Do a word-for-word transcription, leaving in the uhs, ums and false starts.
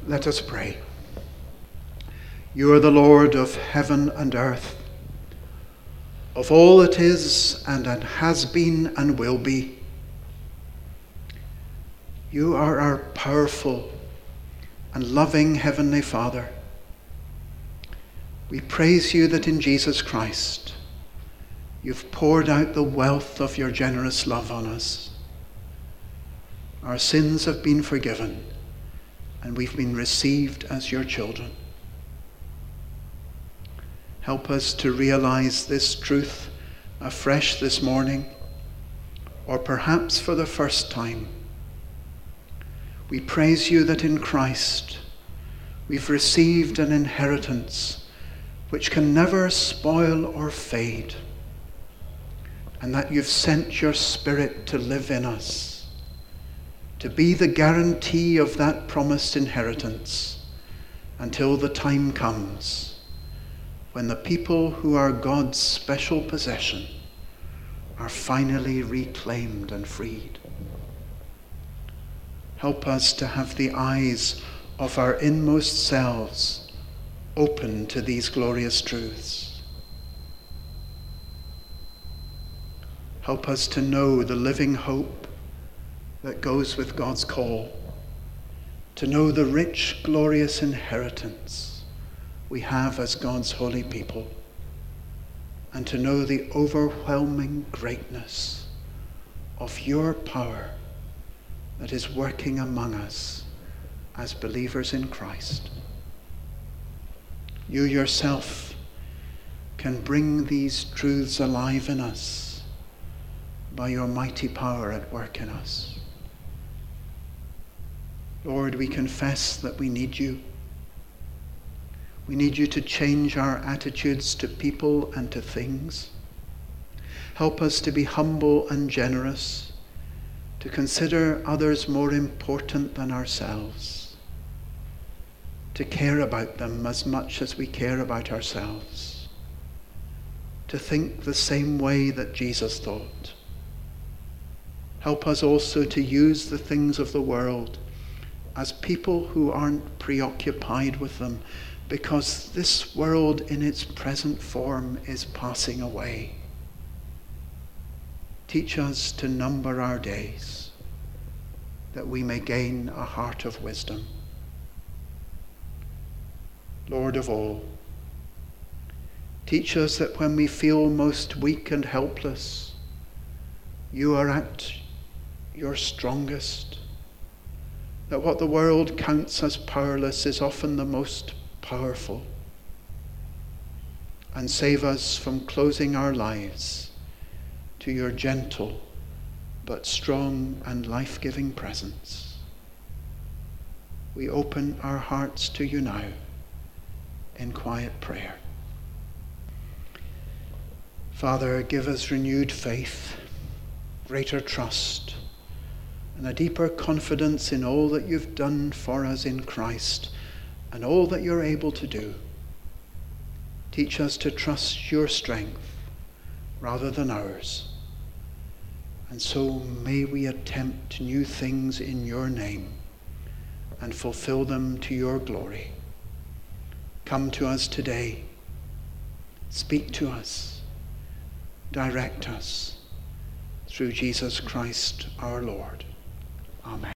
Let us pray. You are the Lord of heaven and earth, of all that is and has been and will be. You are our powerful and loving Heavenly Father. We praise you that in Jesus Christ you've poured out the wealth of your generous love on us. Our sins have been forgiven, and we've been received as your children. Help us to realize this truth afresh this morning, or perhaps for the first time. We praise you that in Christ we've received an inheritance which can never spoil or fade, and that you've sent your Spirit to live in us, to be the guarantee of that promised inheritance until the time comes when the people who are God's special possession are finally reclaimed and freed. Help us to have the eyes of our inmost selves open to these glorious truths. Help us to know the living hope that goes with God's call, to know the rich, glorious inheritance we have as God's holy people, and to know the overwhelming greatness of your power that is working among us as believers in Christ. You yourself can bring these truths alive in us by your mighty power at work in us. Lord, we confess that we need you. We need you to change our attitudes to people and to things. Help us to be humble and generous, to consider others more important than ourselves, to care about them as much as we care about ourselves, to think the same way that Jesus thought. Help us also to use the things of the world as people who aren't preoccupied with them, because this world in its present form is passing away. Teach us to number our days, that we may gain a heart of wisdom. Lord of all, teach us that when we feel most weak and helpless, you are at your strongest, that what the world counts as powerless is often the most powerful, and save us from closing our lives to your gentle but strong and life-giving presence. We open our hearts to you now in quiet prayer. Father, give us renewed faith, greater trust, and a deeper confidence in all that you've done for us in Christ and all that you're able to do. Teach us to trust your strength rather than ours. And so may we attempt new things in your name and fulfill them to your glory. Come to us today. Speak to us. Direct us through Jesus Christ our Lord. Amen.